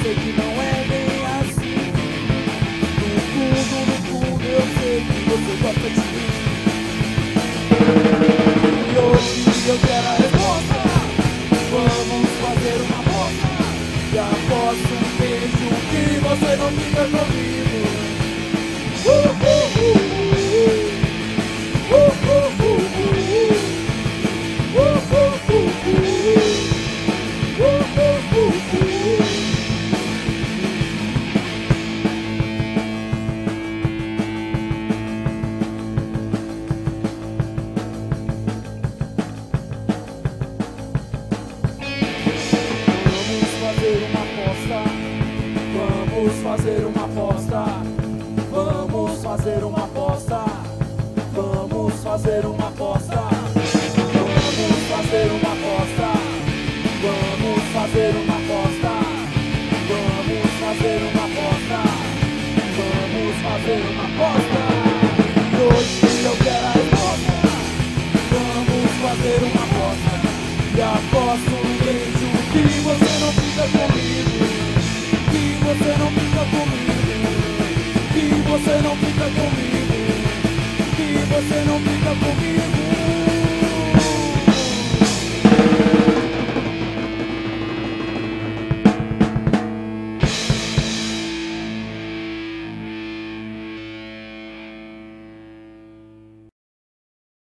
sei que não é bem assim. No fundo eu sei que você gosta de mim. E hoje eu quero a resposta. Vamos fazer uma aposta. E após um beijo que você não fica comigo. Vamos fazer uma aposta. Vamos fazer uma aposta. Vamos fazer uma aposta. Vamos fazer uma aposta. Vamos fazer uma aposta. Vamos fazer uma aposta. Vamos fazer uma aposta. E hoje eu quero a resposta. Vamos fazer uma aposta. E aposto um beijo que você não fica comigo. Que você não fica comigo. Que você não fica comigo. Que você não fica comigo.